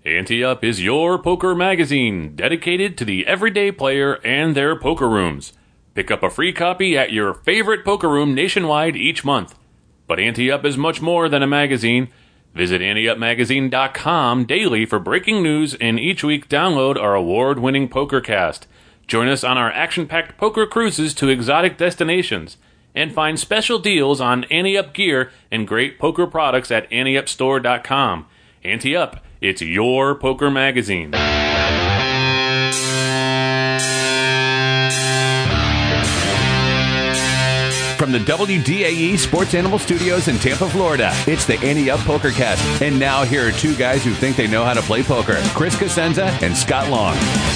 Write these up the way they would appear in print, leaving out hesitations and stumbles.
Ante Up is your poker magazine dedicated to the everyday player and their poker rooms. Pick up a free copy at your favorite poker room nationwide each month. But Ante Up is much more than a magazine. Visit AnteUpMagazine.com daily for breaking news, and each week download our award-winning PokerCast. Join us on our action-packed poker cruises to exotic destinations, and find special deals on Ante Up gear and great poker products at AnteUpStore.com. Ante Up, it's your poker magazine. From the WDAE Sports Animal Studios in Tampa, Florida, it's the Ante Up PokerCast. And now here are two guys who think they know how to play poker, Chris Cosenza and Scott Long.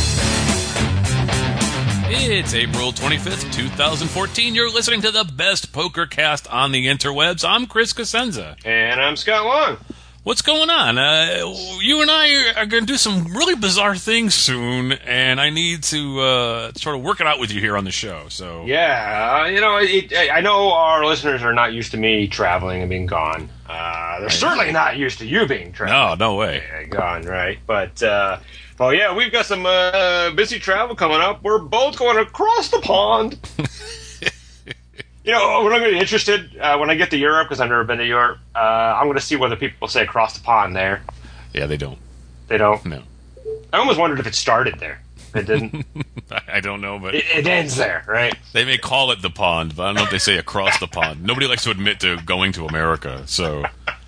It's April 25th, 2014. You're listening to the best PokerCast on the interwebs. I'm Chris Cosenza. And I'm Scott Long. What's going on? You and I are going to do some really bizarre things soon, and I need to sort of work it out with you here on the show. So yeah, I know our listeners are not used to me traveling and being gone. They're certainly not used to you being traveling. No way. Gone, right? But, yeah, we've got some busy travel coming up. We're both going across the pond. We're going to be interested when I get to Europe, because I've never been to Europe. I'm going to see whether people say across the pond there. Yeah, they don't. They don't? No. I almost wondered if it started there. It didn't. I don't know, but it ends there, right? They may call it the pond, but I don't know if they say across the pond. Nobody likes to admit to going to America, so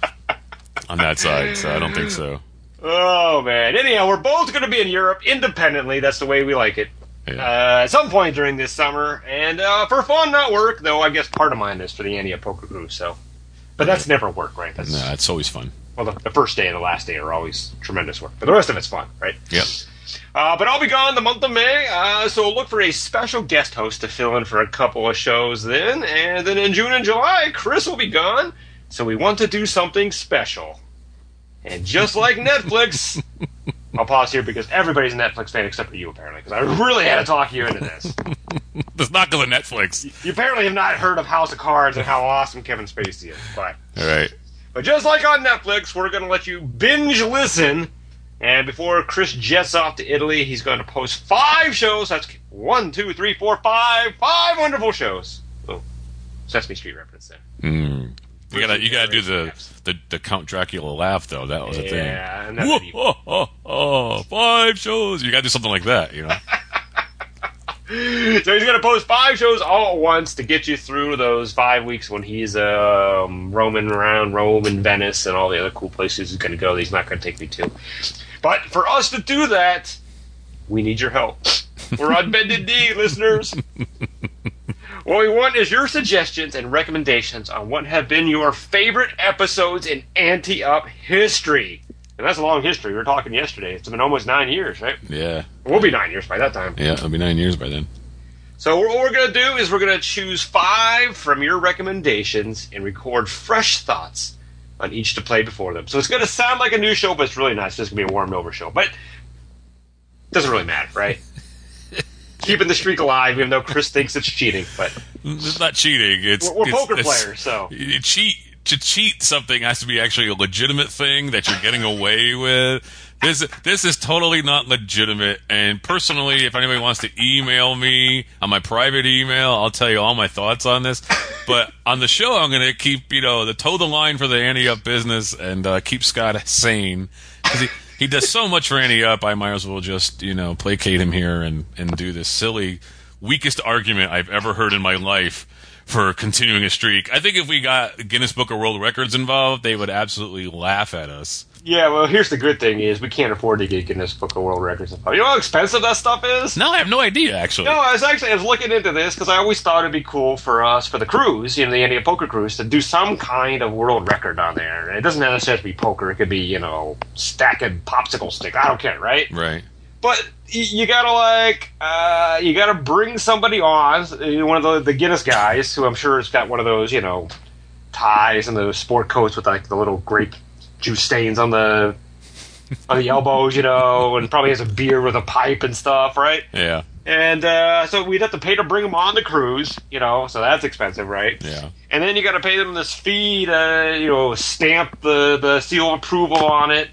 on that side, so I don't think so. Oh, man. Anyhow, we're both going to be in Europe independently. That's the way we like it. Yeah. At some point during this summer, and for fun, not work, though I guess part of mine is for the Ante Up Poker Cruise, so. But that's never work, right? No, it's always fun. Well, the first day and the last day are always tremendous work, but the rest of it's fun, right? Yep. But I'll be gone the month of May, so look for a special guest host to fill in for a couple of shows then, and then in June and July, Chris will be gone, so we want to do something special. And just like Netflix... I'll pause here because everybody's a Netflix fan except for you, apparently, because I really had to talk you into this. Let's not go to Netflix. You apparently have not heard of House of Cards and how awesome Kevin Spacey is. But, all right. But just like on Netflix, we're going to let you binge listen. And before Chris jets off to Italy, he's going to post 5 shows. That's 1, 2, 3, 4, 5. 5 wonderful shows. Oh, Sesame Street reference there. You gotta do the Count Dracula laugh, though. That was a thing. Yeah, and that's 5 shows. You gotta do something like that, So he's gonna post 5 shows all at once to get you through those 5 weeks when he's roaming around Rome and Venice and all the other cool places he's gonna go that he's not gonna take me to. But for us to do that, we need your help. We're on bended knee, listeners. What we want is your suggestions and recommendations on what have been your favorite episodes in Ante Up history. And that's a long history. We were talking yesterday. It's been almost 9 years, right? Yeah. We'll be 9 years by that time. Yeah, it'll be 9 years by then. So what we're going to do is we're going to choose 5 from your recommendations and record fresh thoughts on each to play before them. So it's going to sound like a new show, but it's really not. It's just going to be a warmed-over show. But it doesn't really matter, right? Keeping the streak alive, even though Chris thinks it's cheating. But it's not cheating. We're poker players, so to cheat something has to be actually a legitimate thing that you're getting away with. This is totally not legitimate. And personally, if anybody wants to email me on my private email, I'll tell you all my thoughts on this. But on the show, I'm going to keep the toe the line for the Ante Up business and keep Scott sane, because he does so much for Ante Up. I might as well just, placate him here and do this silly, weakest argument I've ever heard in my life for continuing a streak. I think if we got Guinness Book of World Records involved, they would absolutely laugh at us. Yeah, well, here's the good thing is we can't afford to get Guinness Book of World Records involved. You know how expensive that stuff is? No, I have no idea, actually. No, I was looking into this because I always thought it'd be cool for us, for the cruise, the Ante Up Poker Cruise, to do some kind of world record on there. It doesn't necessarily have to be poker. It could be, stacking popsicle stick. I don't care, right? Right. But you gotta you gotta bring somebody on, one of the Guinness guys, who I'm sure has got one of those, ties and those sport coats with the little grape juice stains on the elbows, and probably has a beer with a pipe and stuff, right? Yeah. And so we'd have to pay to bring them on the cruise, so that's expensive, right? Yeah. And then you got to pay them this fee to, stamp the seal of approval on it.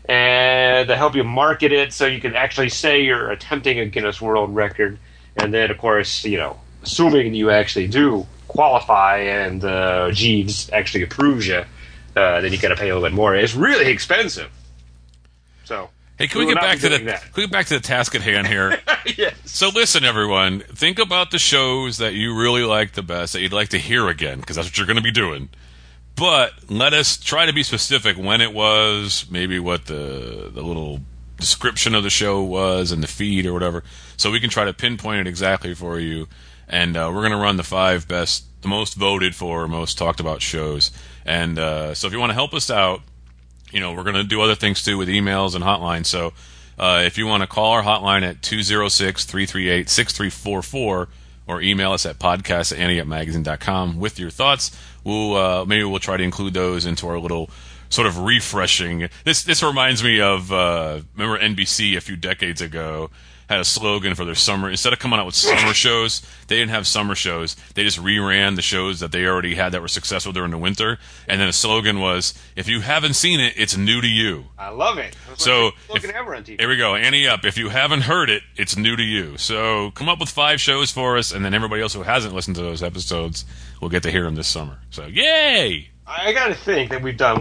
and to help you market it so you can actually say you're attempting a Guinness World Record. And then, of course, assuming you actually do qualify and Jeeves actually approves you, then you got to pay a little bit more. It's really expensive. So, hey, can we get back to the task at hand here? Yes. So listen, everyone, think about the shows that you really like the best, that you'd like to hear again, because that's what you're going to be doing. But let us try to be specific when it was, maybe what the little description of the show was and the feed or whatever, so we can try to pinpoint it exactly for you. And we're going to run the 5 best, the most voted for, most talked about shows. And so if you want to help us out, we're going to do other things too with emails and hotlines. So if you want to call our hotline at 206-338-6344 or email us at podcast@anteupmagazine.com with your thoughts, maybe we'll try to include those into our little sort of refreshing. This reminds me of remember NBC a few decades ago had a slogan for their summer. Instead of coming out with summer shows, they didn't have summer shows. They just reran the shows that they already had that were successful during the winter. And then the slogan was, if you haven't seen it, it's new to you. I love it. So here we go. Ante up. If you haven't heard it, it's new to you. So come up with 5 shows for us, and then everybody else who hasn't listened to those episodes will get to hear them this summer. So yay! I got to think that we've done,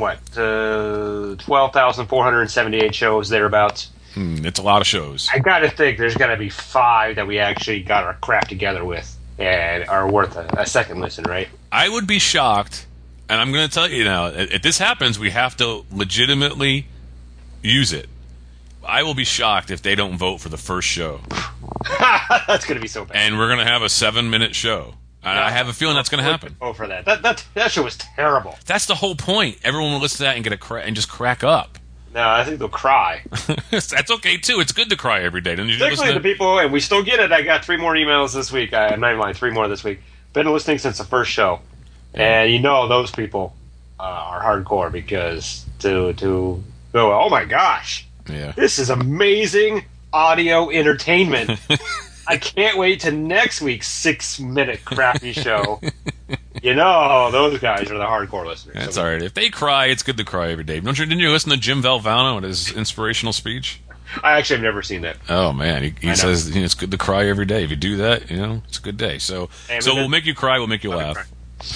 12,478 shows, thereabouts. It's a lot of shows. I got to think there's got to be 5 that we actually got our crap together with and are worth a second listen, right? I would be shocked, and I'm going to tell you now, if this happens, we have to legitimately use it. I will be shocked if they don't vote for the first show. That's going to be so bad. And we're going to have a 7-minute show. I have a feeling that's going to happen. Oh, for that. That show was terrible. That's the whole point. Everyone will listen to that and and just crack up. No, I think they'll cry. That's okay too. It's good to cry every day. Don't you? Particularly the people, and we still get it. I got 3 more emails this week. I'm not even lying, 3 more this week. Been listening since the first show, and those people are hardcore because to go, oh my gosh, this is amazing audio entertainment. I can't wait to next week's 6-minute crappy show. Those guys are the hardcore listeners. That's all right. If they cry, it's good to cry every day. Didn't you listen to Jim Valvano and his inspirational speech? I actually have never seen that. Oh, man. He says it's good to cry every day. If you do that, it's a good day. So we'll make you cry, we'll make you laugh.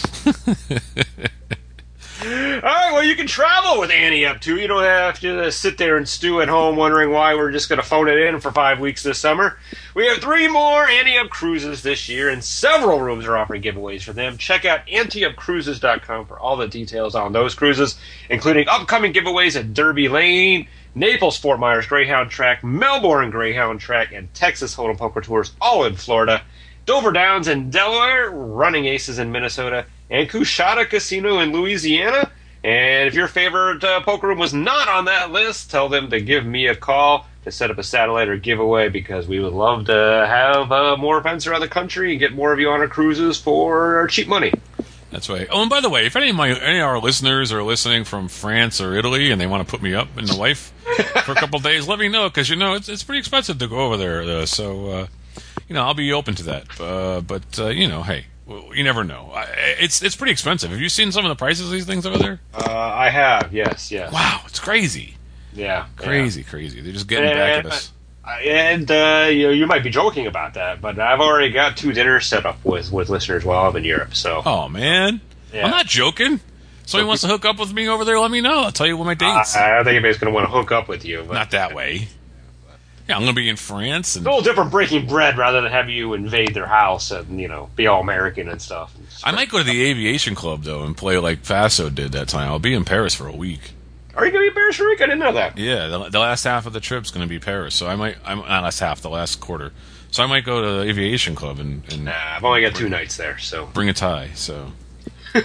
All right, well, you can travel with Ante Up too. You don't have to sit there and stew at home wondering why we're just going to phone it in for 5 weeks this summer. We have 3 more Ante Up cruises this year, and several rooms are offering giveaways for them. Check out anteupcruises.com for all the details on those cruises, including upcoming giveaways at Derby Lane, Naples Fort Myers Greyhound Track, Melbourne Greyhound Track, and Texas Hold'em Poker Tours, all in Florida. Dover Downs in Delaware, Running Aces in Minnesota, and Coushatta Casino in Louisiana. And if your favorite poker room was not on that list, tell them to give me a call to set up a satellite or giveaway, because we would love to have more events around the country and get more of you on our cruises for cheap money. That's right. Oh, and by the way, if any of our listeners are listening from France or Italy and they want to put me up and the wife for a couple of days, let me know, because it's pretty expensive to go over there. So I'll be open to that. But hey. You never know. It's pretty expensive. Have you seen some of the prices of these things over there? I have, yes. Wow, it's crazy. Yeah. Crazy. They're just getting back at us. And you might be joking about that, but I've already got 2 dinners set up with listeners while I'm in Europe. So. Oh, man. Yeah. I'm not joking. Somebody wants to hook up with me over there, let me know. I'll tell you what my dates. I don't think anybody's going to want to hook up with you. But, not that way. Yeah, I'm going to be in France. It's a little different breaking bread rather than have you invade their house and, be all American and stuff. I might go to the Aviation Club, though, and play like Faso did that time. I'll be in Paris for a week. Are you going to be in Paris for a week? I didn't know that. Yeah, the last half of the trip's going to be Paris. So the last quarter. So I might go to the Aviation Club and I've only got 2 nights there, so. Bring a tie, so. Do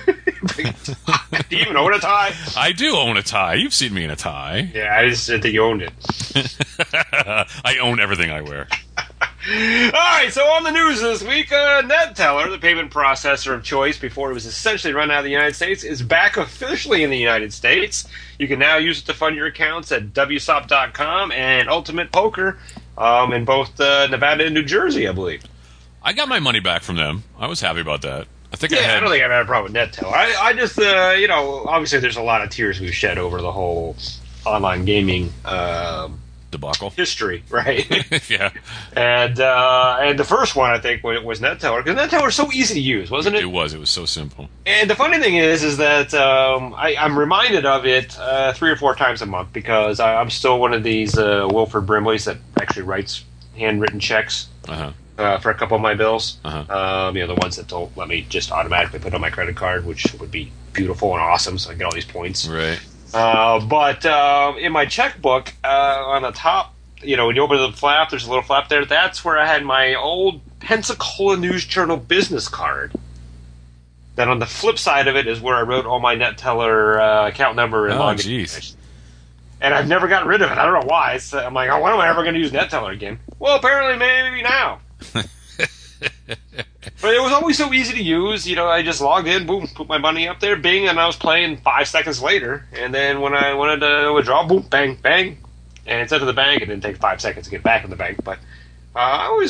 you even own a tie? I do own a tie. You've seen me in a tie. Yeah, I just said that you owned it. I own everything I wear. All right, so on the news this week, NetTeller, the payment processor of choice before it was essentially run out of the United States, is back officially in the United States. You can now use it to fund your accounts at WSOP.com and Ultimate Poker in both Nevada and New Jersey, I believe. I got my money back from them. I was happy about that. I don't think I've had a problem with NetTeller. I just, obviously there's a lot of tears we've shed over the whole online gaming Debacle. history, right? Yeah. And the first one, I think, was NetTeller, because NetTeller was so easy to use, wasn't it? It was so simple. And the funny thing is that I'm reminded of it 3 or 4 times a month, because I'm still one of these Wilford Brimleys that actually writes handwritten checks for a couple of my bills. The ones that don't let me just automatically put on my credit card, which would be beautiful and awesome, so I get all these points. Right. But in my checkbook, on the top, when you open the flap, there's a little flap there. That's where I had my old Pensacola News Journal business card. Then on the flip side of it is where I wrote all my NetTeller account number and login information. And I've never gotten rid of it. I don't know why. I'm like, when am I ever going to use NetTeller again? Well, apparently maybe now. But it was always so easy to use. I just logged in, boom, put my money up there, bing, and I was playing 5 seconds later. And then when I wanted to withdraw, boom, bang, bang. And instead of the bank, it didn't take 5 seconds to get back in the bank. But that's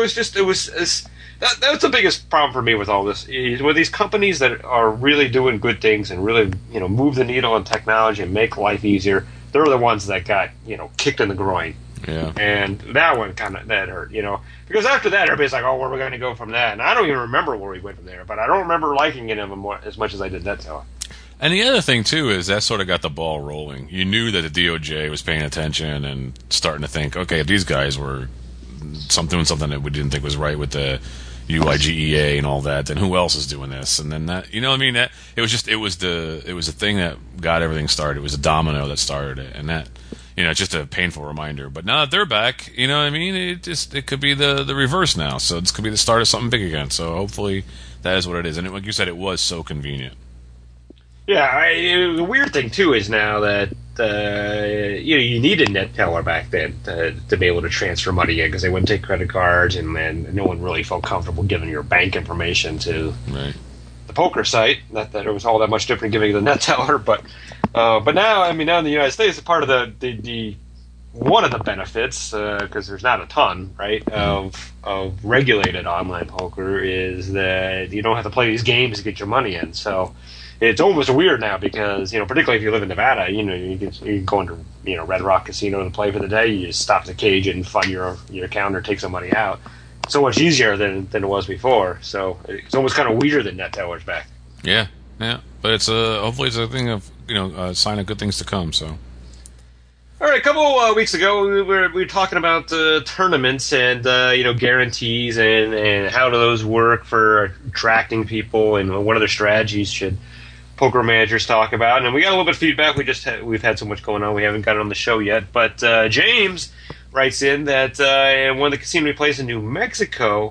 the biggest problem for me with all this. With these companies that are really doing good things and really, move the needle on technology and make life easier, they're the ones that got, kicked in the groin. Yeah. And that one that hurt, because after that, everybody's like, oh, where are we going to go from that? And I don't even remember where we went from there, but I don't remember liking it as much as I did NetTeller. And the other thing, too, is that sort of got the ball rolling. You knew that the DOJ was paying attention and starting to think, okay, if these guys were doing something that we didn't think was right with the UIGEA and all that, then who else is doing this? And then that, that it was the thing that got everything started. It was a domino that started it, and that, it's just a painful reminder. But now that they're back, it could be the reverse now. So this could be the start of something big again. So hopefully that is what it is. And like you said, it was so convenient. Yeah, the weird thing too is now that you needed NetTeller back then to be able to transfer money in, because they wouldn't take credit cards, and no one really felt comfortable giving your bank information to the poker site. Not that it was all that much different giving the NetTeller, but now, now in the United States, part of the one of the benefits, because there's not a ton, right, of regulated online poker, is that you don't have to play these games to get your money in. So it's almost weird now because, particularly if you live in Nevada, you can go into, Red Rock Casino to play for the day. You just stop the cage and fund your account or take some money out. So much easier than it was before. So it's almost kind of weirder that NetTeller's back. Yeah. But it's hopefully it's a thing of, a sign of good things to come, so. All right, a couple weeks ago, we were talking about tournaments and guarantees and how do those work for attracting people and what other strategies should poker managers talk about. And we got a little bit of feedback. We've had so much going on, we haven't got it on the show yet. But James writes in that one of the casinos he plays in New Mexico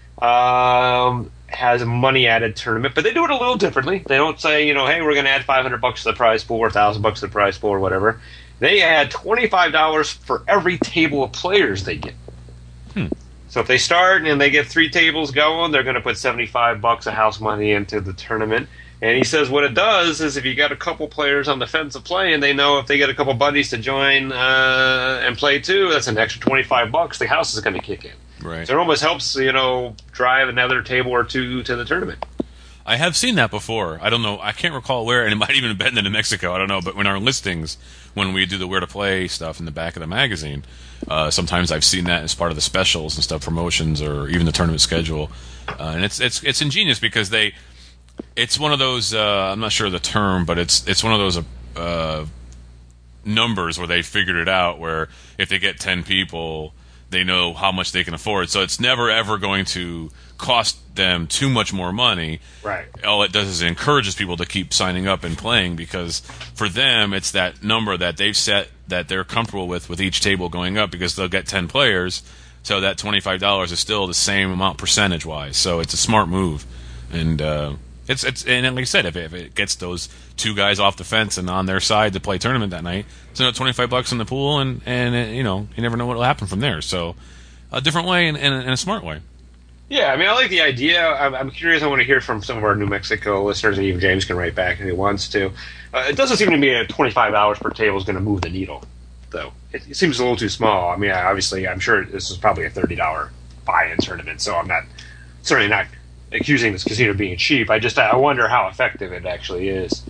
has a money added tournament, but they do it a little differently. They don't say, hey, we're going to add $500 to the prize pool or $1,000 to the prize pool or whatever. They add $25 for every table of players they get. So if they start and they get 3 tables going, they're going to put $75 of house money into the tournament. And he says what it does is if you got a couple players on the fence of playing, they know if they get a couple buddies to join and play too, that's an extra $25. The house is going to kick in. Right. So it almost helps, drive another table or two to the tournament. I have seen that before. I don't know. I can't recall where, and it might even have been in New Mexico. I don't know. But when our listings, when we do the where to play stuff in the back of the magazine, sometimes I've seen that as part of the specials and stuff, promotions, or even the tournament schedule. And it's ingenious because it's one of those. I'm not sure of the term, but it's one of those numbers where they figured it out. Where if they get 10 people, they know how much they can afford. So it's never ever going to cost them too much more money. Right. All it does is it encourages people to keep signing up and playing, because for them it's that number that they've set that they're comfortable with each table going up, because they'll get 10 players, so that $25 is still the same amount percentage wise. So it's a smart move, and it's and like I said, if it gets those 2 guys off the fence and on their side to play tournament that night, it's another $25 in the pool, and you never know what will happen from there. So a different way and a smart way. Yeah, I like the idea. I'm curious. I want to hear from some of our New Mexico listeners, and even James can write back if he wants to. It doesn't seem to me that $25 per table is going to move the needle, though. It seems a little too small. Obviously, I'm sure this is probably a $30 buy-in tournament, so I'm certainly not accusing this casino of being cheap. I wonder how effective it actually is.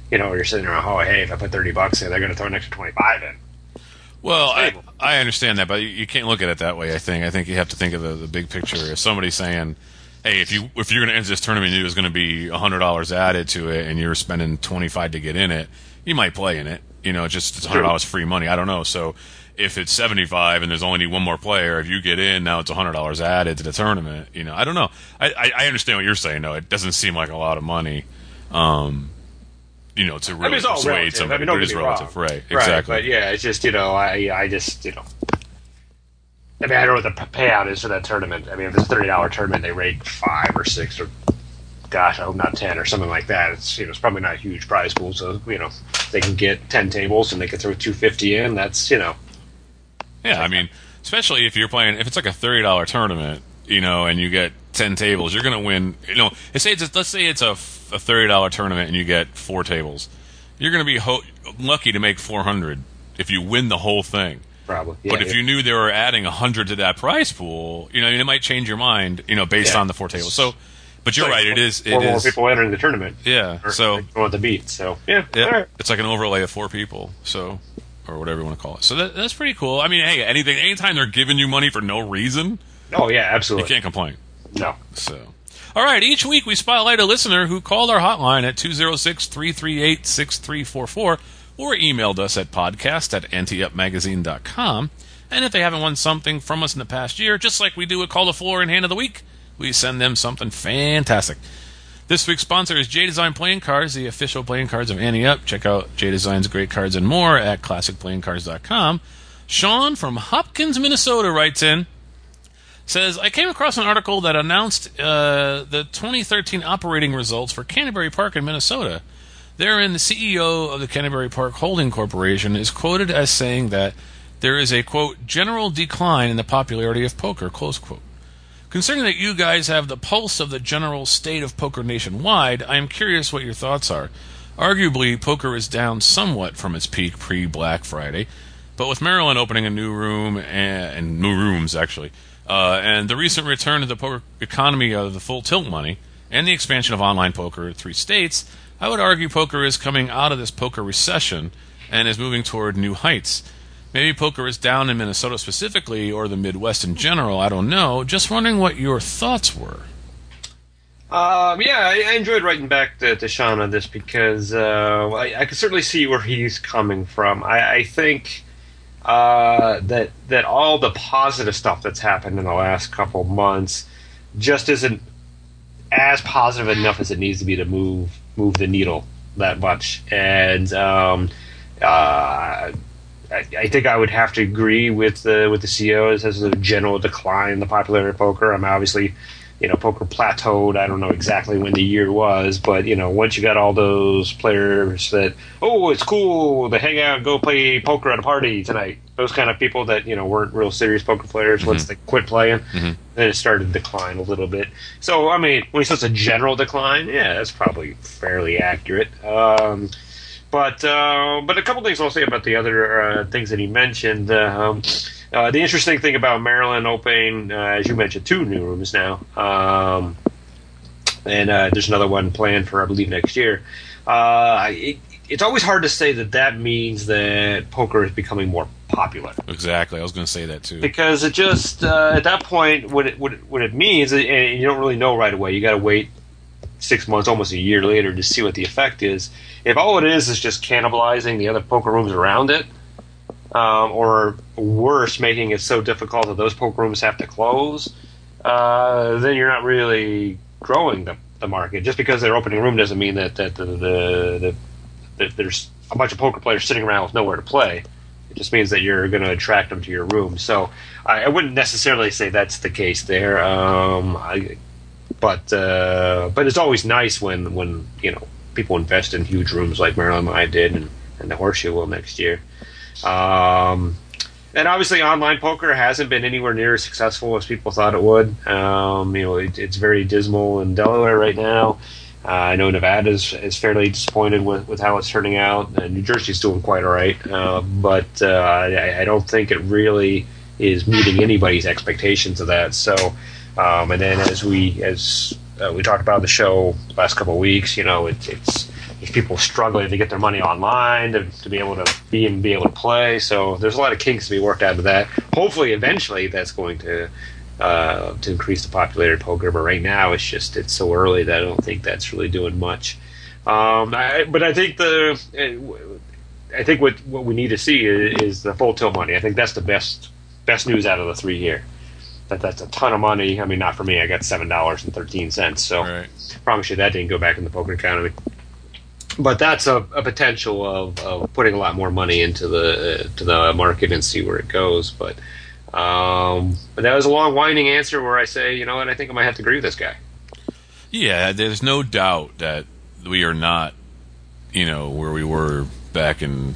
you're sitting around, oh, hey, if I put $30 in, they're going to throw an extra 25 in. Well, I understand that, but you can't look at it that way. I think you have to think of the big picture. If somebody's saying, hey, if you're going to enter this tournament, there's going to be $100 added to it, and you're spending $25 to get in it, you might play in it. It's $100 free money. I don't know. So if it's $75 and there's only one more player, if you get in, now it's $100 added to the tournament. I don't know. I understand what you're saying. No, it doesn't seem like a lot of money. To really persuade somebody. Don't it is get me relative, wrong. right? Exactly. But yeah, it's just I just I don't know what the payout is for that tournament. If it's a $30 tournament, they rate 5 or 6 or, gosh, I hope not 10 or something like that. It's probably not a huge prize pool, so they can get 10 tables and they can throw $250 in. That's Yeah, especially if you're playing, if it's like a $30 tournament, and you get 10 tables, you're going to win. Let's say it's a $30 tournament and you get 4 tables. You're going to be lucky to make $400 if you win the whole thing. Probably. Yeah, but if you knew they were adding $100 to that prize pool, it might change your mind, based on the 4 tables. So, but you're right. It is. More people entering the tournament. Yeah. So want the beat. So yeah. Yeah. All right. It's like an overlay of 4 people. So, or whatever you want to call it. So that's pretty cool. Hey, anytime they're giving you money for no reason. Oh yeah, absolutely. You can't complain. No. So, all right. Each week we spotlight a listener who called our hotline at 206-338-6344 or emailed us at podcast@anteupmagazine.com. And if they haven't won something from us in the past year, just like we do at Call the Floor and Hand of the Week, we send them something fantastic. This week's sponsor is J Design Playing Cards, the official playing cards of Ante Up. Check out J Design's great cards and more at classicplayingcards.com. Sean from Hopkins, Minnesota writes in, says, I came across an article that announced the 2013 operating results for Canterbury Park in Minnesota. Therein, the CEO of the Canterbury Park Holding Corporation is quoted as saying that there is a, quote, general decline in the popularity of poker, close quote. Considering that you guys have the pulse of the general state of poker nationwide, I am curious what your thoughts are. Arguably, poker is down somewhat from its peak pre-Black Friday, but with Maryland opening a new room, and new rooms, actually, and the recent return to the poker economy of the full tilt money, and the expansion of online poker to 3 states, I would argue poker is coming out of this poker recession and is moving toward new heights. Maybe poker is down in Minnesota specifically, or the Midwest in general, I don't know. Just wondering what your thoughts were. I enjoyed writing back to Sean on this because I can certainly see where he's coming from. I think that all the positive stuff that's happened in the last couple months just isn't as positive enough as it needs to be to move the needle that much. And I think I would have to agree with the CEO as a general decline in the popularity of poker. Obviously, poker plateaued. I don't know exactly when the year was, but once you got all those players that, oh, it's cool to hang out and go play poker at a party tonight. Those kind of people that weren't real serious poker players. Once they quit playing, then it started to decline a little bit. So when he says a general decline, yeah, that's probably fairly accurate. But a couple things I'll say about the other things that he mentioned. The interesting thing about Maryland opening, as you mentioned, 2 new rooms now, and there's another one planned for, I believe, next year. It's always hard to say that means that poker is becoming more popular. Exactly, I was going to say that too. Because it just at that point, what it means, and you don't really know right away. You got to wait 6 months, almost a year later, to see what the effect is. If all it is just cannibalizing the other poker rooms around it, or worse, making it so difficult that those poker rooms have to close, then you're not really growing the market. Just because they're opening a room doesn't mean that there's a bunch of poker players sitting around with nowhere to play. It just means that you're going to attract them to your room. So I wouldn't necessarily say that's the case there. But it's always nice when people invest in huge rooms like Maryland I did and the Horseshoe will next year. And obviously online poker hasn't been anywhere near as successful as people thought it would. It's very dismal in Delaware right now. I know Nevada is fairly disappointed with how it's turning out, and New Jersey's doing quite all right. But I don't think it really is meeting anybody's expectations of that. So, and then as we talked about the show the last couple of weeks, there's if people are struggling to get their money online to be able to be able to play. So there's a lot of kinks to be worked out of that. Hopefully, eventually, that's going to increase the popularity of poker. But right now, it's so early that I don't think that's really doing much. But I think what we need to see is the full tilt money. I think that's the best news out of the three here. That's a ton of money. I mean, not for me. I got $7.13. So I promise you that didn't go back in the poker economy. But that's a potential of putting a lot more money into the market and see where it goes. But that was a long, winding answer where I say, you know what, I think I might have to agree with this guy. Yeah, there's no doubt that we are not, where we were back in,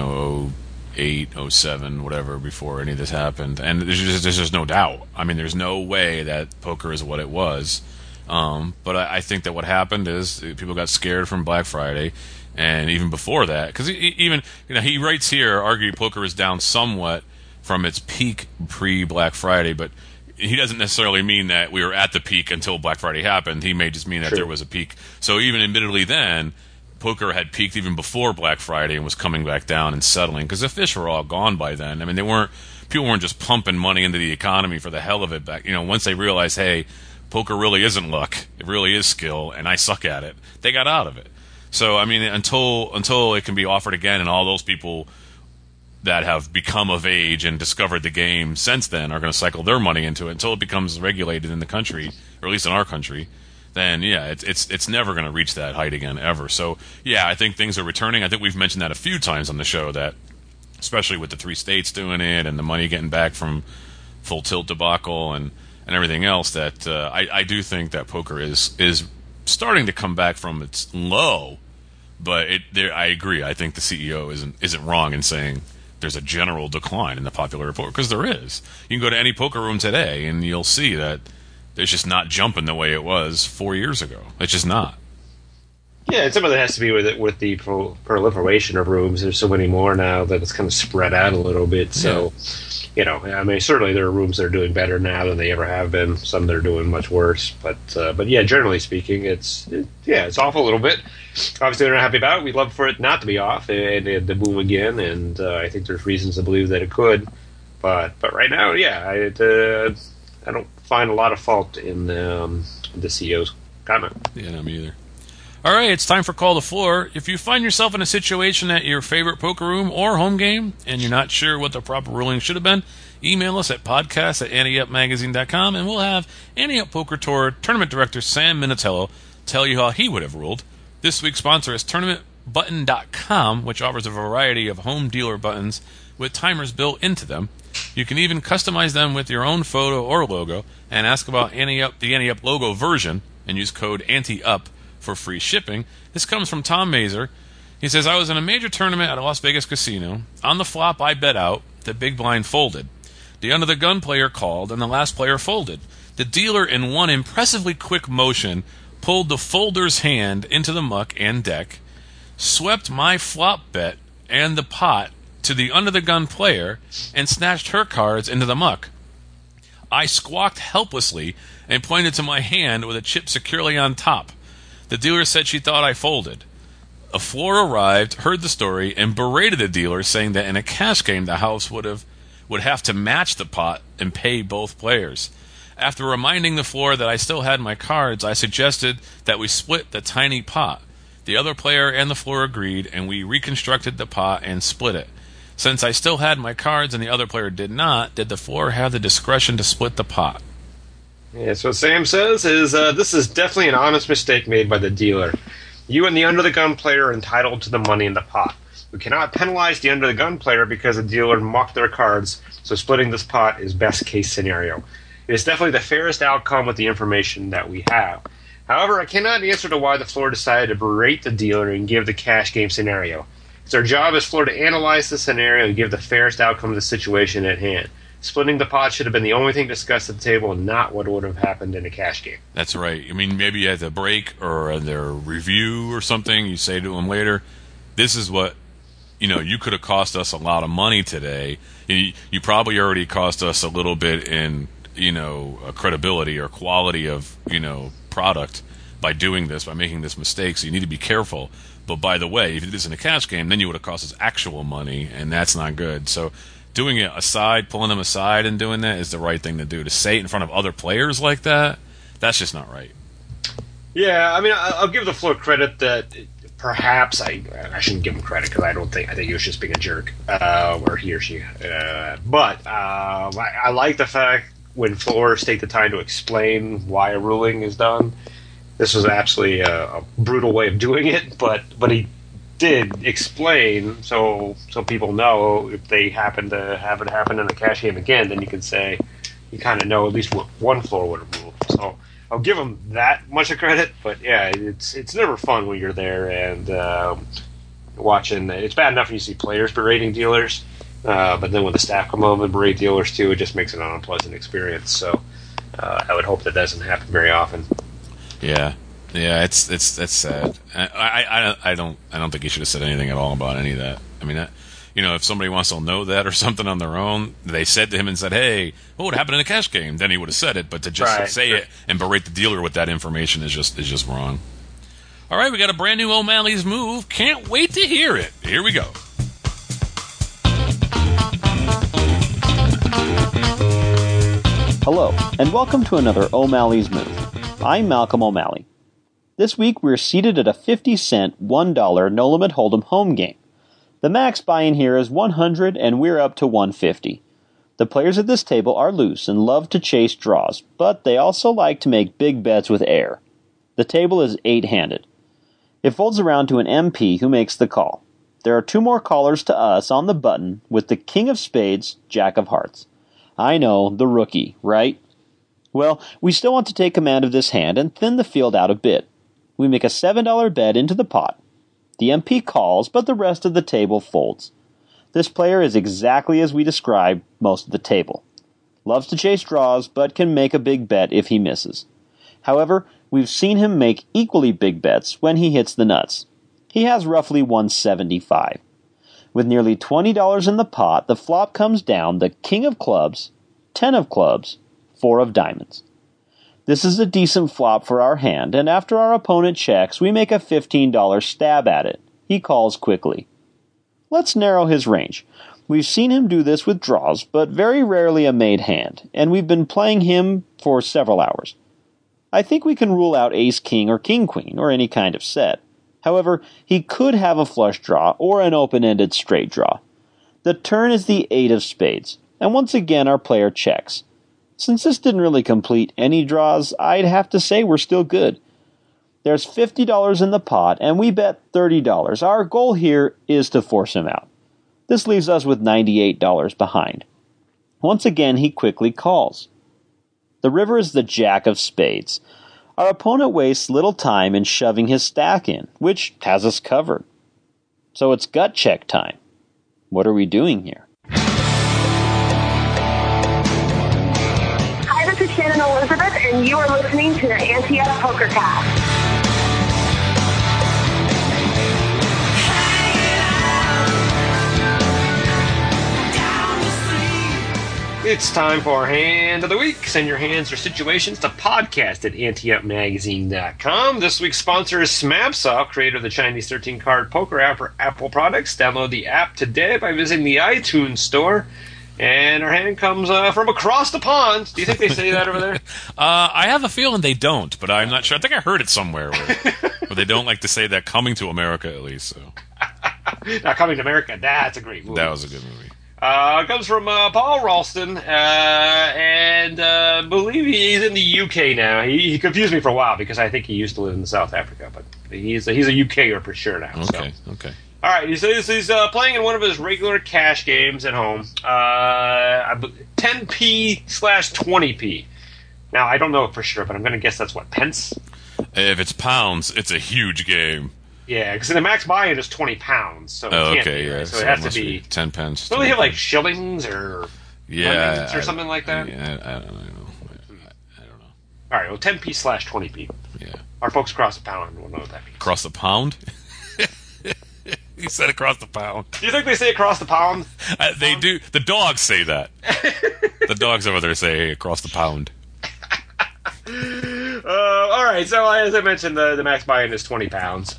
08, 07, whatever, before any of this happened. And there's just no doubt. I mean, there's no way that poker is what it was. But I think that what happened is people got scared from Black Friday, and even before that, because he writes here, arguably poker is down somewhat from its peak pre-Black Friday, but he doesn't necessarily mean that we were at the peak until Black Friday happened. He may just mean that there was a peak. So even admittedly then, poker had peaked even before Black Friday and was coming back down and settling, because the fish were all gone by then. I mean, people weren't just pumping money into the economy for the hell of it back. Once they realized, hey, poker really isn't luck, it really is skill, and I suck at it, they got out of it. So I mean, until it can be offered again, and all those people that have become of age and discovered the game since then are going to cycle their money into it until it becomes regulated in the country, or at least in our country, then yeah, it's never going to reach that height again, ever. So yeah, I think things are returning. I think we've mentioned that a few times on the show, that especially with the 3 states doing it and the money getting back from Full Tilt debacle and everything else, that I do think that poker is starting to come back from its low. But I agree. I think the CEO isn't wrong in saying there's a general decline in the popular poker, because there is. You can go to any poker room today and you'll see that it's just not jumping the way it was 4 years ago. It's just not. Yeah, and some of that has to be with the proliferation of rooms. There's so many more now that it's kind of spread out a little bit. So, I mean, certainly there are rooms that are doing better now than they ever have been. Some that are doing much worse. But yeah, generally speaking, it's off a little bit. Obviously, they're not happy about it. We'd love for it not to be off and to boom again. And I think there's reasons to believe that it could. But right now, yeah, I don't find a lot of fault in the CEO's comment. Yeah, no, me either. All right, it's time for Call the Floor. If you find yourself in a situation at your favorite poker room or home game and you're not sure what the proper ruling should have been, email us at podcast@anteupmagazine.com, and we'll have Ante Up Poker Tour Tournament Director Sam Minatello tell you how he would have ruled. This week's sponsor is TournamentButton.com, which offers a variety of home dealer buttons with timers built into them. You can even customize them with your own photo or logo, and ask about the Ante Up logo version, and use code ANTEUP for free shipping. This comes from Tom Mazer. He says, I was in a major tournament at a Las Vegas casino. On the flop, I bet out. The big blind folded. The under the gun player called, and the last player folded. The dealer, in one impressively quick motion, pulled the folder's hand into the muck and deck, swept my flop bet and the pot to the under the gun player, and snatched her cards into the muck. I squawked helplessly and pointed to my hand with a chip securely on top. The dealer said she thought I folded. A floor arrived, heard the story, and berated the dealer, saying that in a cash game the house would have to match the pot and pay both players. After reminding the floor that I still had my cards, I suggested that we split the tiny pot. The other player and the floor agreed, and we reconstructed the pot and split it. Since I still had my cards and the other player did not, did the floor have the discretion to split the pot? Yes, what Sam says is this is definitely an honest mistake made by the dealer. You and the under-the-gun player are entitled to the money in the pot. We cannot penalize the under-the-gun player because the dealer mucked their cards, so splitting this pot is best-case scenario. It is definitely the fairest outcome with the information that we have. However, I cannot answer to why the floor decided to berate the dealer and give the cash game scenario. It's our job as floor to analyze the scenario and give the fairest outcome of the situation at hand. Splitting the pot should have been the only thing discussed at the table and not what would have happened in a cash game. That's right. I mean, maybe at the break or at their review or something, you say to them later, this is what, you could have cost us a lot of money today. You probably already cost us a little bit in, credibility or quality of, product by doing this, by making this mistake. So you need to be careful. But by the way, if you did this in a cash game, then you would have cost us actual money, and that's not good. So doing it aside, pulling them aside and doing that is the right thing to do. To say it in front of other players like that, that's just not right. Yeah, I mean, I'll give the floor credit that perhaps I shouldn't give him credit because I think he was just being a jerk, or he or she. But I like the fact when floors take the time to explain why a ruling is done. This was actually a brutal way of doing it, but he did explain so people know if they happen to have it happen in a cash game again, then you can say you kind of know at least what one floor would have ruled. So I'll give him that much of credit, but yeah, it's never fun when you're there and watching. It's bad enough when you see players berating dealers, but then when the staff come over and berate dealers too, it just makes it an unpleasant experience. So I would hope that doesn't happen very often. Yeah, it's sad. I don't think he should have said anything at all about any of that. I mean, if somebody wants to know that or something on their own, they said to him and said, "Hey, what would happen in a cash game?" Then he would have said it. But to just say it and berate the dealer with that information is just wrong. All right, we got a brand new O'Malley's Move. Can't wait to hear it. Here we go. Hello, and welcome to another O'Malley's Move. I'm Malcolm O'Malley. This week we're seated at a 50-cent, $1 no-limit hold'em home game. The max buy-in here is $100 and we're up to $150. The players at this table are loose and love to chase draws, but they also like to make big bets with air. The table is 8-handed. It folds around to an MP who makes the call. There are 2 more callers to us on the button with the King of Spades, Jack of Hearts. I know, the rookie, right? Well, we still want to take command of this hand and thin the field out a bit. We make a $7 bet into the pot. The MP calls, but the rest of the table folds. This player is exactly as we described most of the table. Loves to chase draws, but can make a big bet if he misses. However, we've seen him make equally big bets when he hits the nuts. He has roughly $175. With nearly $20 in the pot, the flop comes down the King of Clubs, 10 of Clubs, 4 of Diamonds. This is a decent flop for our hand, and after our opponent checks, we make a $15 stab at it. He calls quickly. Let's narrow his range. We've seen him do this with draws, but very rarely a made hand, and we've been playing him for several hours. I think we can rule out ace-king or king-queen, or any kind of set. However, he could have a flush draw or an open-ended straight draw. The turn is the 8 of spades, and once again our player checks. Since this didn't really complete any draws, I'd have to say we're still good. There's $50 in the pot, and we bet $30. Our goal here is to force him out. This leaves us with $98 behind. Once again, he quickly calls. The river is the Jack of Spades. Our opponent wastes little time in shoving his stack in, which has us covered. So it's gut check time. What are we doing here? Hi, this is Shannon Elizabeth, and you are listening to the Ante Up PokerCast. It's time for our Hand of the Week. Send your hands or situations to podcast at anteupmagazine.com. This week's sponsor is Smapsaw, creator of the Chinese 13-card poker app for Apple products. Download the app today by visiting the iTunes store. And our hand comes from across the pond. Do you think they say that over there? I have a feeling they don't, but I'm not sure. I think I heard it somewhere where they don't like to say that, coming to America at least. So. Now, Coming to America, that's a great movie. That was a good movie. It comes from Paul Ralston, and believe he's in the UK now. He confused me for a while because I think he used to live in South Africa, but he's a UKer for sure now. Okay. All right, he says he's playing in one of his regular cash games at home, 10p/20p. Now, I don't know for sure, but I'm going to guess that's what, pence? If it's pounds, it's a huge game. Yeah, because the max buy-in is £20, so it can't be, right? So it has to be 10 pence. Don't they have like shillings or hundreds or something like that? Yeah, I don't know. All right, well, 10p/20p. Yeah. Our folks across the pound will know what that means. Across the pound? He said across the pound. Do you think they say across the pound? They do. The dogs say that. The dogs over there say, hey, across the pound. All All right, so as I mentioned, the max buy-in is £20,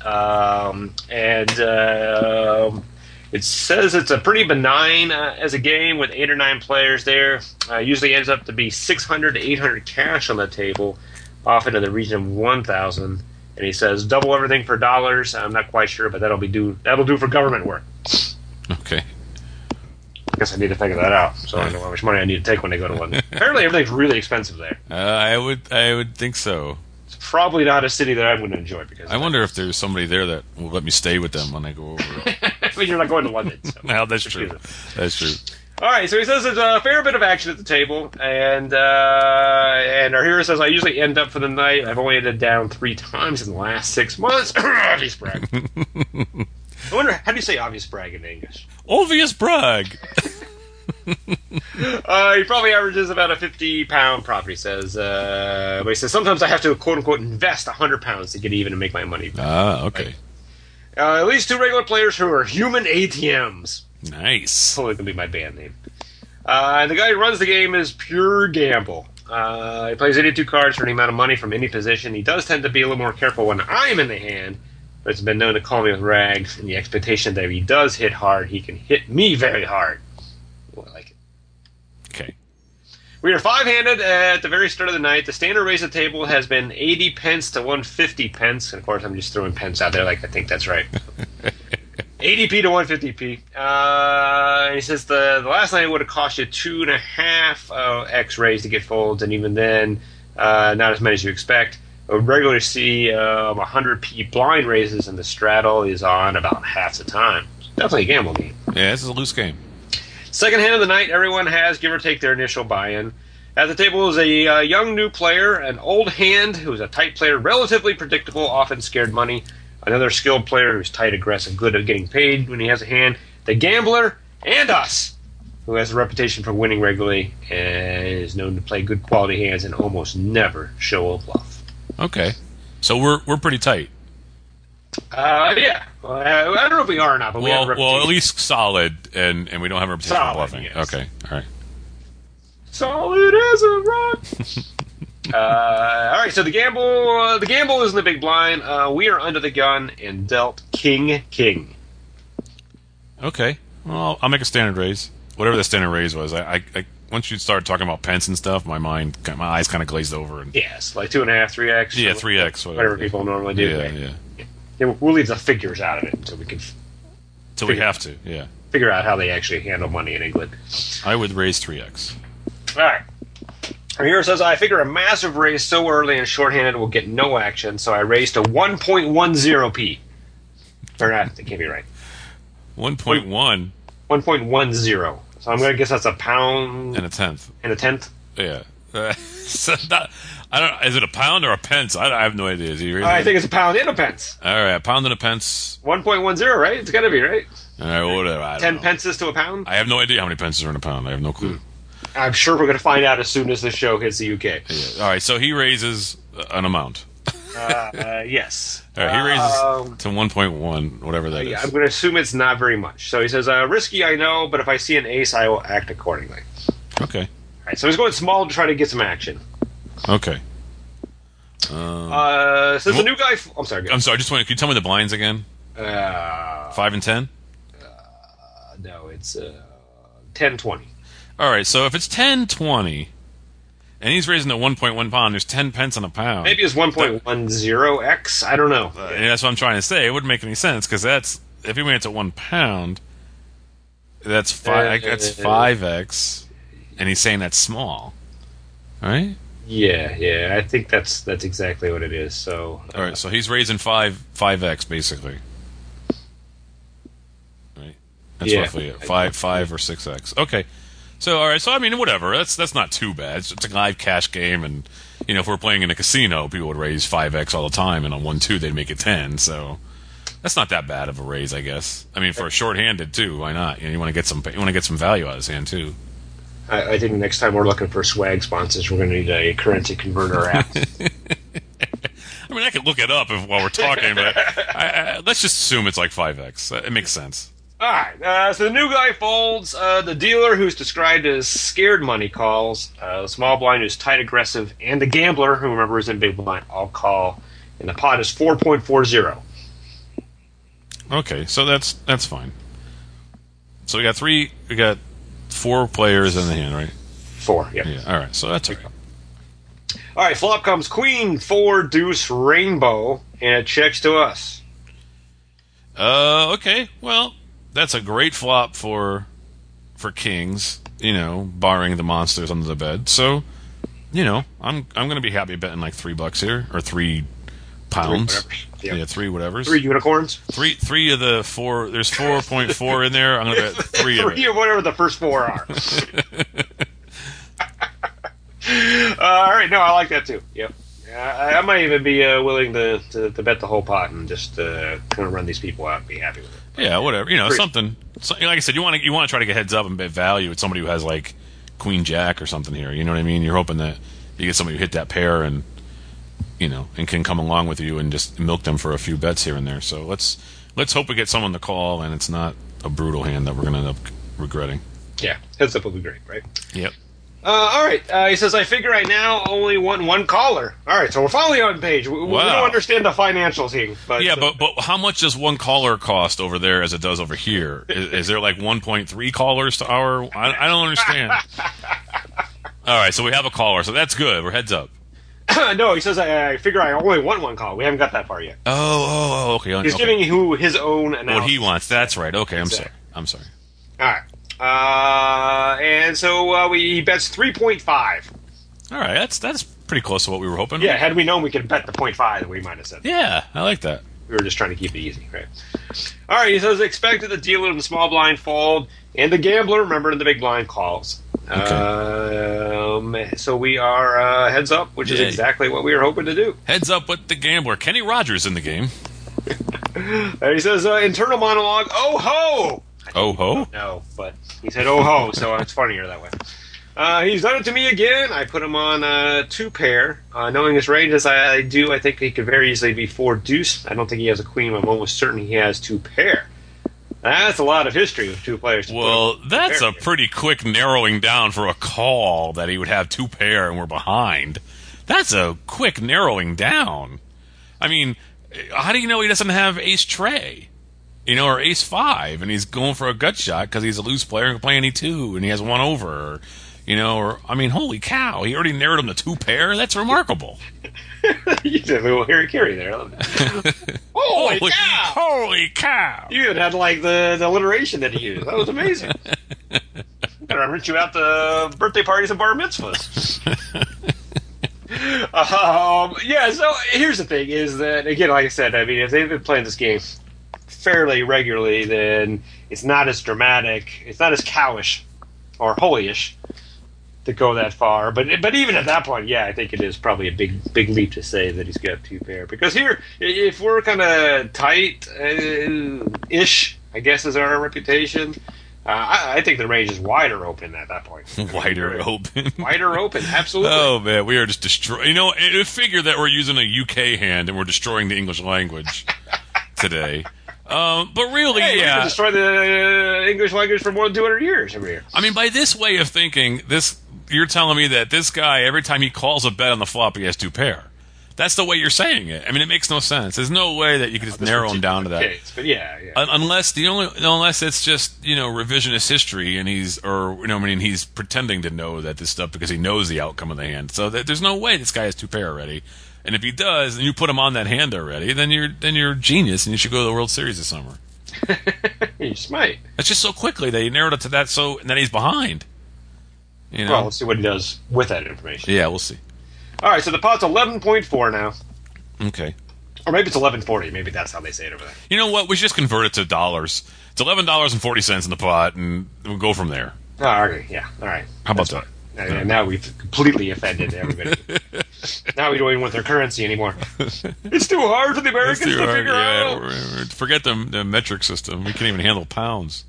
and it says it's a pretty benign as a game with 8 or 9 players there. Usually ends up to be 600 to 800 cash on the table, often in the region of 1,000. And he says double everything for dollars. I'm not quite sure, but that'll do for government work. Okay. I guess I need to figure that out, so I know how much money I need to take when I go to London. Apparently, everything's really expensive there. I would think so. It's probably not a city that I'm going to enjoy because. I wonder if there's somebody there that will let me stay with them when I go over. I mean, you're not going to London. So. Well, that's true. That's true. All right, so he says there's a fair bit of action at the table, and our hero says, I usually end up for the night. I've only ended down 3 times in the last 6 months. Obvious brag. I wonder, how do you say obvious brag in English? Obvious brag. He probably averages about a £50 profit, he says. But he says, sometimes I have to, quote-unquote, invest £100 to get even and make my money back. Okay. At least 2 regular players who are human ATMs. Nice. Totally going to be my band name. And the guy who runs the game is Pure Gamble. He plays 82 cards for any amount of money from any position. He does tend to be a little more careful when I'm in the hand, but it's been known to call me with rags, and the expectation that if he does hit hard, he can hit me very hard. Ooh, I like it. Okay. We are 5-handed at the very start of the night. The standard raise at the table has been 80 pence to 150 pence. And of course, I'm just throwing pence out there like I think that's right. 80p to 150p. And he says the last night would have cost you 2.5 X raise to get folds, and even then, not as many as you expect. I would regularly see 100p blind raises, and the straddle is on about half the time. Definitely a gamble game. Yeah, this is a loose game. Second hand of the night, everyone has, give or take, their initial buy-in. At the table is a young new player, an old hand who's a tight player, relatively predictable, often scared money. Another skilled player who's tight, aggressive, good at getting paid when he has a hand. The gambler, and us, who has a reputation for winning regularly and is known to play good quality hands and almost never show a bluff. Okay. So we're pretty tight. Yeah. Well, I don't know if we are or not, but we have a reputation. Well, at least solid, and we don't have a reputation for bluffing. Yes. Okay, all right. Solid as a rock. All right, so the gamble is in the big blind. We are under the gun and dealt king. Okay. Well, I'll make a standard raise. Whatever the standard raise was. I once you started talking about pence and stuff, my eyes kind of glazed over. And Yes, like 2.5, 3x. yeah, 3x. Whatever people normally do. Yeah. We'll leave the figures out of it so we can So we have to. Yeah. figure out how they actually handle money in England. I would raise 3x. All right. Our hero says, I figure a massive raise so early and shorthanded will get no action, so I raise to 1.10p. Or not, that can't be right. 1.1 1.10. So I'm going to guess that's a pound and a tenth. and a tenth. Yeah. So I don't. Is it a pound or a pence? I have no idea. Is he really? I think it's a pound and a pence. All right, a pound and a pence. 1.10, right? It's got to be, right? All right, whatever. I don't 10 know. pences to a pound? I have no idea how many pences are in a pound. I have no clue. I'm sure we're going to find out as soon as the show hits the UK. Yeah. All right, so he raises an amount. Yes. All right, he raises to 1.1, whatever that Yeah, is. I'm going to assume it's not very much. So he says, risky, I know, but if I see an ace, I will act accordingly. Okay. All right, so he's going small to try to get some action. Okay. Says the new guy... I'm sorry. Go. I'm sorry. Just want. Can you tell me the blinds again? 5 and 10. No, it's 10-20. All right. So if it's 10-20, and he's raising to 1.1 pound, there's 10 pence on a pound. Maybe it's 1.10x. I don't know. And that's what I'm trying to say. It wouldn't make any sense because that's if he made it to 1 pound, that's 5. That's 5x, and he's saying that's small. All right. Yeah. I think that's exactly what it is. So. All right. So he's raising 5x basically. Right. That's Yeah. roughly it. 5 or 6x. Okay. So all right. So I mean, whatever. That's not too bad. It's a live cash game, and if we're playing in a casino, people would raise 5x all the time, and on 1-2 they'd make it 10. So that's not that bad of a raise, I guess. I mean, for a shorthanded too, why not? You want to get some value out of his hand too. I think next time we're looking for swag sponsors, we're going to need a currency converter app. I mean, I could look it up while we're talking, but let's just assume it's like 5x. It makes sense. All right, so the new guy folds. The dealer, who's described as scared money, calls. The small blind, who's tight aggressive, and the gambler, who remember is in big blind, all call. And the pot is 4.40. Okay, so that's fine. So we got 4 players in the hand, right? 4, yeah. Yeah. All right, so that's okay. All right, flop comes Queen 4 Deuce Rainbow, and it checks to us. Okay. Well, that's a great flop for kings, barring the monsters under the bed. So, I'm going to be happy betting like $3 here or £3. Yeah, 3 whatevers. 3 unicorns. Three of the 4. There's 4.4 in there. I'm going to bet 3 of it. 3 of whatever the first 4 are. All right, no, I like that too. Yep. I might even be willing to bet the whole pot and just kind of run these people out and be happy with it. Yeah, whatever. Something. Like I said, you want to try to get heads up and bet value with somebody who has like Queen Jack or something here. You know what I mean? You're hoping that you get somebody who hit that pair and and can come along with you and just milk them for a few bets here and there. So let's hope we get someone to call and it's not a brutal hand that we're going to end up regretting. Yeah, heads up will be great, right? Yep. All right. He says, I figure I now only want 1 caller. All right, so we're finally on page. We don't understand the financials here. But, but how much does 1 caller cost over there as it does over here? Is there like 1.3 callers to our... I don't understand. All right, so we have a caller, so that's good. We're heads up. No, he says, I figure I only want 1 caller. We haven't got that far yet. Oh, okay. He's giving you his own analysis. What he wants. That's right. Okay, I'm sorry. All right. And so he bets 3.5. All right, that's pretty close to what we were hoping. Yeah, had we known we could bet the 0.5, we might have said that. Yeah, I like that. We were just trying to keep it easy, right? All right, he says expected the dealer in the small blind fold, and the gambler, remember, in the big blind calls. Okay. So we are heads up, which is exactly what we were hoping to do. Heads up with the gambler. Kenny Rogers in the game. And he says internal monologue, oh ho! Oh ho? No, but he said oh ho, so it's funnier that way. He's done it to me again. I put him on 2 pair. Knowing his range as I do, I think he could very easily be 4 deuce. I don't think he has a queen. I'm almost certain he has 2 pair. That's a lot of history with 2 players. Well, that's a pretty quick narrowing down for a call that he would have 2 pair and we're behind. That's a quick narrowing down. I mean, how do you know he doesn't have ace tray? Or ace 5, and he's going for a gut shot because he's a loose player and can play any 2, and he has 1 over. Holy cow, he already narrowed him to 2 pair? That's remarkable. You did a little Harry Carey there. Holy cow! Holy cow! You even had, the alliteration that he used. That was amazing. Gotta rent you out to birthday parties and bar mitzvahs. So here's the thing, is that, again, like I said, if they've been playing this game fairly regularly, then it's not as dramatic, it's not as cowish or holy-ish to go that far. But even at that point, I think it is probably a big leap to say that he's got 2 pair. Because here, if we're kind of tight-ish, I guess is our reputation, I think the range is wider open at that point. Wider open, absolutely. Oh man, we are just destroying. Figure that we're using a UK hand and we're destroying the English language today. But really, we've been destroying the English language for more than 200 years over here. I mean, by this way of thinking, you're telling me that this guy, every time he calls a bet on the flop, he has 2 pair. That's the way you're saying it. I mean, it makes no sense. There's no way that you can just narrow him down to that. Case, but unless it's just revisionist history, and he's pretending to know that this stuff because he knows the outcome of the hand. So there's no way this guy has 2 pair already. And if he does, and you put him on that hand already, then you're a genius, and you should go to the World Series this summer. You just might. It's just so quickly that he narrowed it to that, and then he's behind. Well, let's see what he does with that information. Yeah, we'll see. All right, so the pot's 11.4 now. Okay. Or maybe it's 11.40. Maybe that's how they say it over there. You know what? We should just convert it to dollars. It's $11.40 in the pot, and we'll go from there. Oh, okay. Yeah. All right. How about that? And now we've completely offended everybody. Now we don't even want their currency anymore. It's too hard for the Americans to figure out. Forget the metric system. We can't even handle pounds.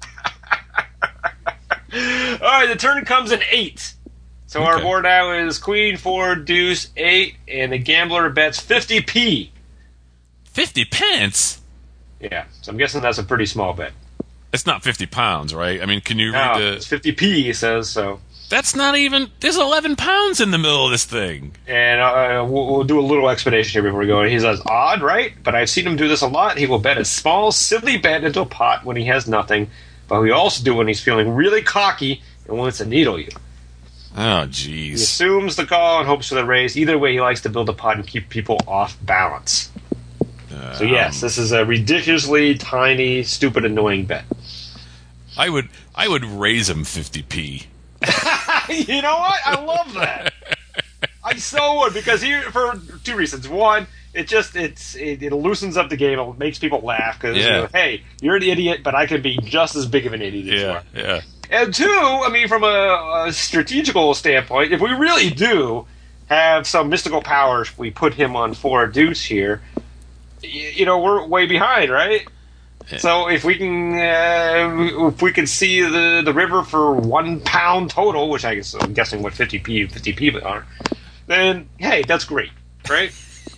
All right, the turn comes in 8. So our board now is Queen, 4, Deuce, 8, and the gambler bets 50p. 50 pence? Yeah, so I'm guessing that's a pretty small bet. It's not 50 pounds, right? I mean, can you No, read the... it's 50p, he says, so. That's not even... There's 11 pounds in the middle of this thing. And we'll do a little explanation here before we go. He says, odd, right? But I've seen him do this a lot. He will bet a small, silly bet into a pot when he has nothing. But he also do when he's feeling really cocky and wants to needle you. Oh, He jeez. assumes the call and hopes for the raise. Either way, he likes to build a pot and keep people off balance. So yes, this is a ridiculously tiny, stupid, annoying bet. I would raise him 50p. You know what? I love that. I so would, because here for two reasons. One, it loosens up the game. It makes people laugh because hey, you're an idiot, but I can be just as big of an idiot as you are. Yeah. And two, I mean, from a strategical standpoint, if we really do have some mystical powers, if we put him on 4 deuce here, we're way behind, right? Yeah. So if we can see the river for 1 pound total, which I'm guessing what 50p are, then hey, that's great, right?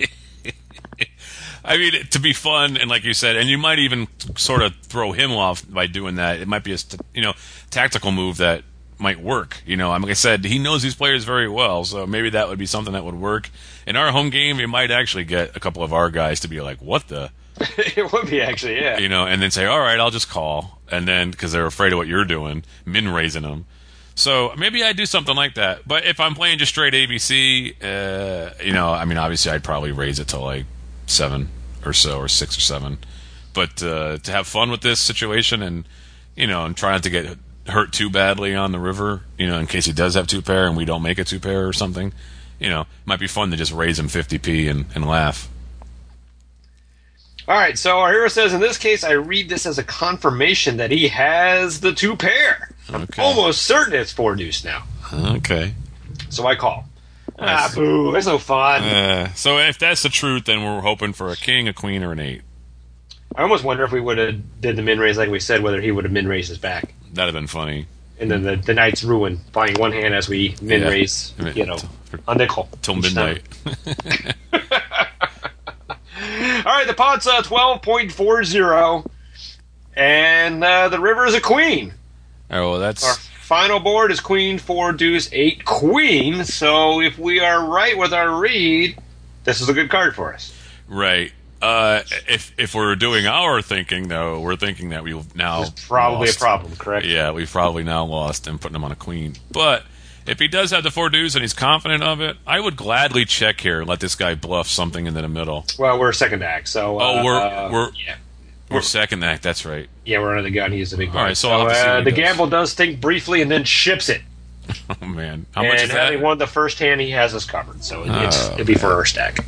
I mean, to be fun, and like you said, and you might even sort of throw him off by doing that. It might be a tactical move that might work. Like I said, he knows these players very well, so maybe that would be something that would work. In our home game, we might actually get a couple of our guys to be like, what the? It would be actually, yeah. And then say, all right, I'll just call. And then, because they're afraid of what you're doing, min-raising them. So maybe I'd do something like that. But if I'm playing just straight ABC, obviously I'd probably raise it to like 7 or so, or 6 or 7. But to have fun with this situation and try not to get hurt too badly on the river, in case he does have 2-pair and we don't make a 2-pair or something, might be fun to just raise him 50p and laugh. All right, so our hero says, in this case, I read this as a confirmation that he has the 2-pair. I'm almost certain it's 4 deuce now. Okay. So I call. Boo, that's no fun. So if that's the truth, then we're hoping for a king, a queen, or an 8. I almost wonder if we would have did the min raise like we said, whether he would have min raised his back. That'd have been funny. And then the knight's ruin, buying one hand as we min raise, a nickel. Till midnight. All right, the pot's 12.40, and the river is a queen. Oh, well, that's... Our final board is queen, 4 deuce, 8 queen, so if we are right with our read, this is a good card for us. Right. If we're doing our thinking, though, we're thinking that we've now There's probably lost. a problem, correct? Yeah, we've probably now lost and putting him on a queen. But if he does have the 4 deuce and he's confident of it, I would gladly check here and let this guy bluff something into the middle. Well, we're second act, so... we're second act, that's right. Yeah, we're under the gun. He's the big guy. All right, so I'll have to see what he the does. gamble does think briefly and then ships it. Oh, man. How much is And that? having won the first hand, he has us covered, so it'll be for our stack.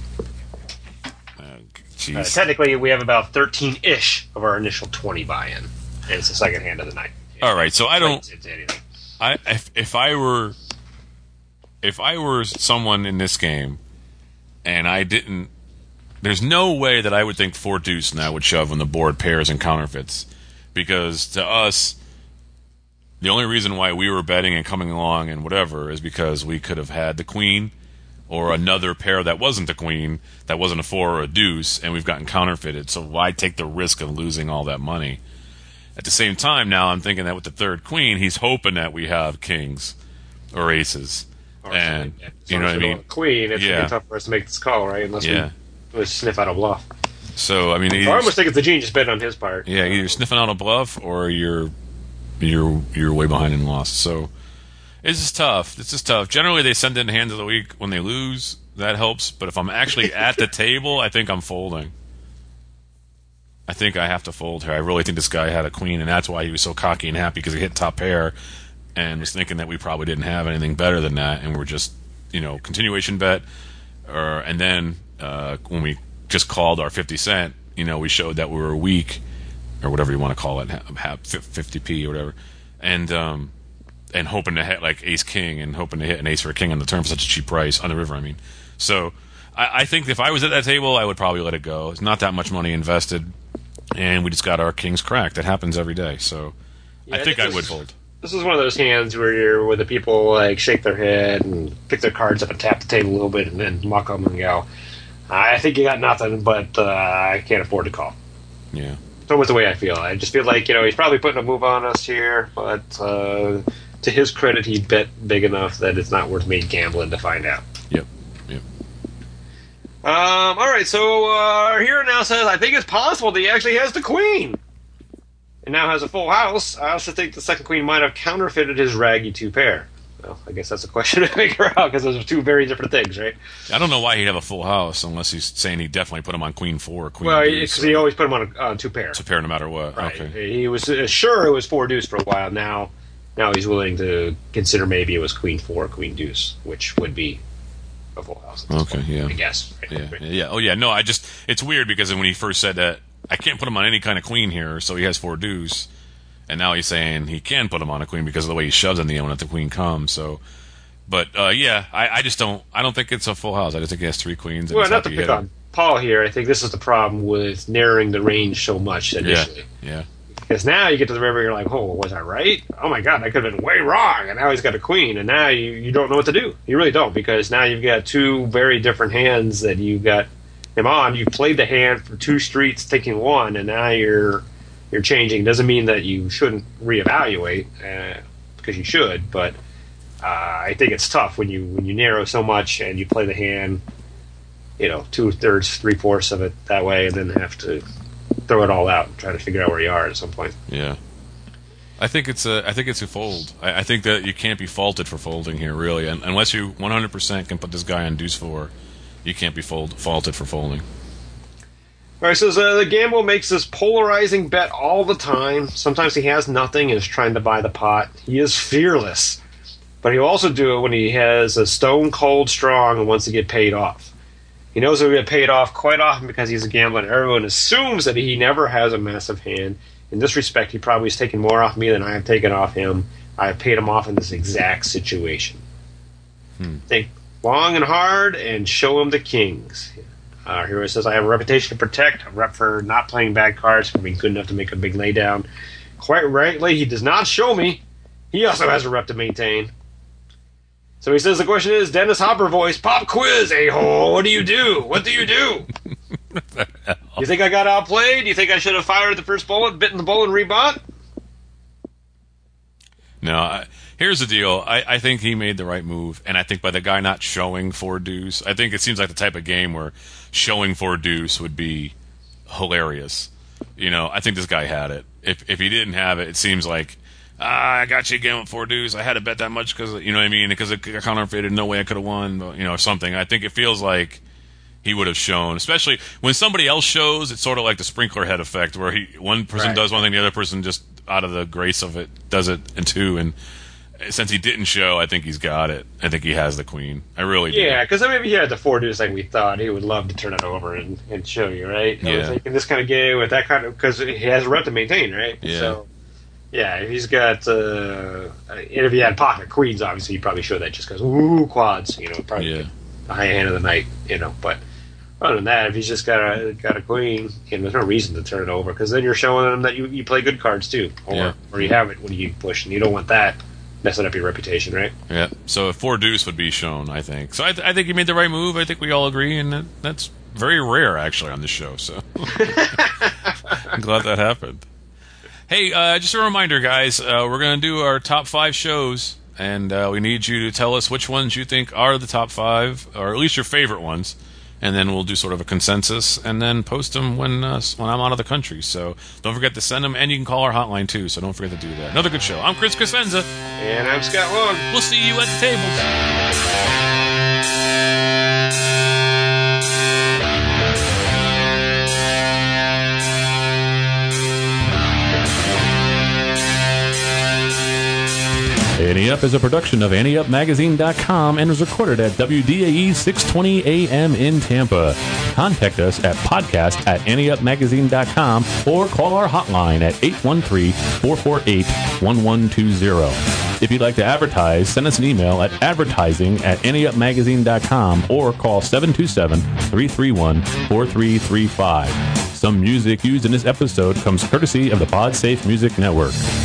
Jeez. Technically, we have about 13-ish of our initial 20 buy-in, and it's the second hand of the night. All right, so I don't... It's anything. If I were someone in this game, and I didn't, there's no way that I would think 4 deuce now would shove when the board pairs and counterfeits, because to us, the only reason why we were betting and coming along and whatever is because we could have had the queen or another pair that wasn't the queen, that wasn't a 4 or a deuce, and we've gotten counterfeited. So why take the risk of losing all that money? At the same time, now I'm thinking that with the third queen, he's hoping that we have kings or aces. And you know what I mean? Queen, it's going to be tough for us to make this call, right? Unless we sniff out a bluff. So, I mean... I almost think it's a genius bet on his part. Yeah, either sniffing out a bluff or you're way behind and lost. So, this is tough. Generally, they send in hands of the week when they lose. That helps. But if I'm actually at the table, I think I'm folding. I think I have to fold here. I really think this guy had a queen, and that's why he was so cocky and happy, because he hit top pair and was thinking that we probably didn't have anything better than that, and we're just, continuation bet. And then when we just called our 50 cent, we showed that we were weak, or whatever you want to call it, have 50p or whatever, and hoping to hit like ace king, and hoping to hit an ace or a king on the turn for such a cheap price on the river. I mean, so I think if I was at that table, I would probably let it go. It's not that much money invested, and we just got our kings cracked. That happens every day, so I think I would fold. This is one of those hands where the people like shake their head and pick their cards up and tap the table a little bit and then muck them and go, I think you got nothing, but I can't afford to call. Yeah. almost the way I feel. I just feel like, he's probably putting a move on us here, but to his credit, he bet big enough that it's not worth me gambling to find out. Yep. All right, so our hero now says, I think it's possible that he actually has the queen. And now has a full house. I also think the second queen might have counterfeited his raggy 2 pair. Well, I guess that's a question to figure out, because those are 2 very different things, right? I don't know why he'd have a full house unless he's saying he definitely put him on queen 4 or queen Well, deuce. because he always put him on 2 pair. 2 pair no matter what. Right. Okay. He was sure it was 4 deuce for a while. Now he's willing to consider maybe it was queen 4, queen deuce, which would be a full house. At this point, yeah. I guess. Right? Yeah. Oh, yeah. No, it's weird because when he first said that, I can't put him on any kind of queen here, so he has 4 deuce. And now he's saying he can put him on a queen because of the way he shoves in the end when the queen comes. So, but I just don't. I don't think it's a full house. I just think he has 3 queens. And Well, not to pick on Paul here. I think this is the problem with narrowing the range so much initially. Yeah. Because now you get to the river, you're like, oh, was I right? Oh my God, that could have been way wrong. And now he's got a queen, and now you don't know what to do. You really don't, because now you've got 2 very different hands that you've got him on. You played the hand for 2 streets, taking 1, and now you're changing. Doesn't mean that you shouldn't reevaluate, because you should, but I think it's tough when you narrow so much and you play the hand, 2/3, 3/4 of it that way, and then have to throw it all out and try to figure out where you are at some point. Yeah. I think it's a fold. I think that you can't be faulted for folding here, really, unless you 100% can put this guy on deuce 4. You can't be faulted for folding. All right, so the gamble makes this polarizing bet all the time. Sometimes he has nothing and is trying to buy the pot. He is fearless, but he'll also do it when he has a stone cold strong and wants to get paid off. He knows he'll get paid off quite often because he's a gambler, and everyone assumes that he never has a massive hand. In this respect, he probably has taken more off me than I have taken off him. I have paid him off in this exact situation. Think long and hard and show him the kings. Our hero says, I have a reputation to protect, a rep for not playing bad cards, for being good enough to make a big laydown. Quite rightly, he does not show me. He also has a rep to maintain. So he says the question is, Dennis Hopper voice, pop quiz, a-hole, what do you do? What do you do? You think I got outplayed? Do you think I should have fired the first bullet, bitten the bullet, and rebought? No, here's the deal. I think he made the right move, and I think by the guy not showing 4 deuce, I think it seems like the type of game where showing 4 deuce would be hilarious. I think this guy had it. If he didn't have it, it seems like, I got you again with 4 deuce. I had to bet that much because, you know what I mean? Because it counterfeited, no way I could have won, or something. I think it feels like he would have shown, especially when somebody else shows. It's sort of like the sprinkler head effect, where one person does one thing, the other person just out of the grace of it does it in 2. And since he didn't show, I think he's got it. I think he has the queen. I really do. Yeah, because maybe he had the 4 deuce like we thought. He would love to turn it over and show you, right? Yeah. I was thinking this kind of game with that kind of, because he has a rep to maintain, right? Yeah. So, yeah, if he's got, and if he had pocket queens, obviously he probably showed that just because, ooh, quads, probably the high hand of the night, but other than that, if he's just got a queen, there's no reason to turn it over, because then you're showing him that you play good cards too, or you have it when you push, and you don't want that messing up your reputation, right? Yeah. So a 4 deuce would be shown, I think. So I think he made the right move. I think we all agree, and that's very rare actually on this show. So I'm glad that happened. Hey, just a reminder, guys. We're going to do our top 5 shows, and we need you to tell us which ones you think are the top 5, or at least your favorite ones. And then we'll do sort of a consensus, and then post them when I'm out of the country. So don't forget to send them, and you can call our hotline too. So don't forget to do that. Another good show. I'm Chris Cosenza, and I'm Scott Long. We'll see you at the tables. Ante Up is a production of AnteUpMagazine.com and is recorded at WDAE 620 AM in Tampa. Contact us at podcast@AnteUpMagazine.com or call our hotline at 813-448-1120. If you'd like to advertise, send us an email at advertising@AnteUpMagazine.com or call 727-331-4335. Some music used in this episode comes courtesy of the PodSafe Music Network.